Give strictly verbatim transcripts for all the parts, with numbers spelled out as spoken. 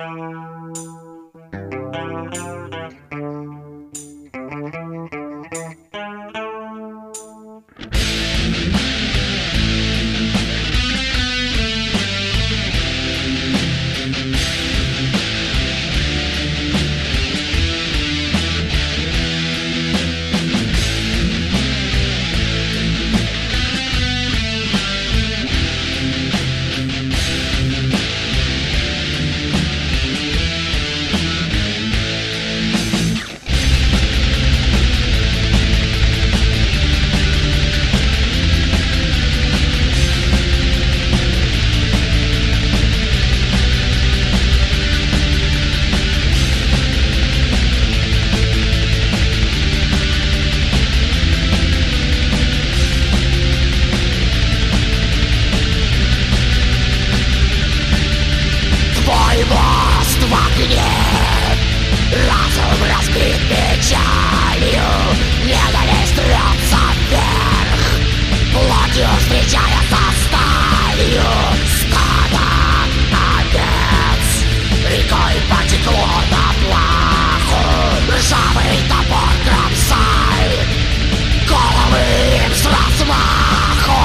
Разум разбит печалью, ненависть рвется вверх, плотью встречая со сталью. Стадо овец рекой потекло на плаху, ржавый топор кромсай головы им с размаху.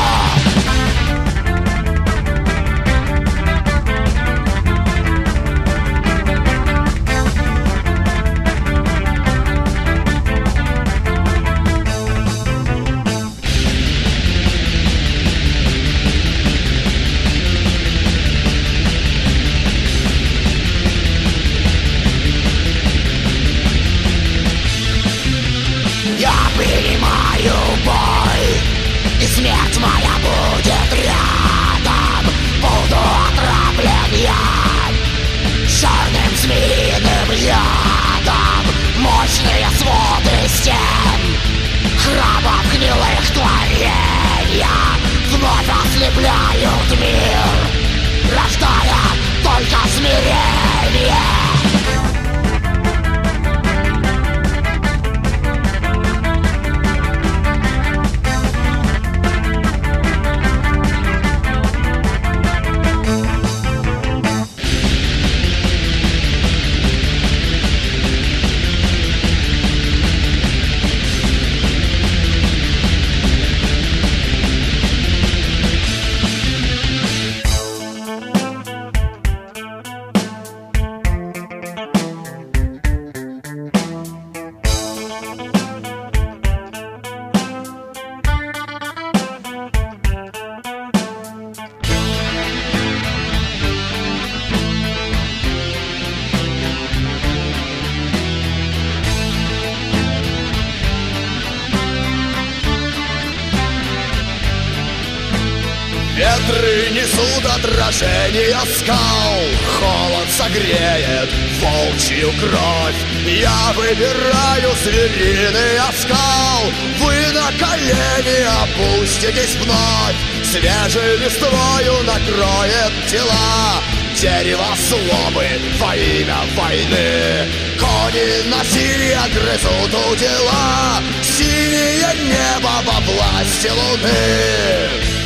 Я принимаю бой, и смерть моя будет рядом. Буду отравлен я черным змеиным ядом. Мощные своды стен храмов гнилых творения вновь ослепляют мир, рождая только смирение. Ветры несут отражение скал, холод согреет волчью кровь. Я выбираю звериный оскал, вы на колени опуститесь вновь. Свежей листвою накроет тела дерево злобы во имя войны. Кони насилия грызут у дела, синее небо во власти луны.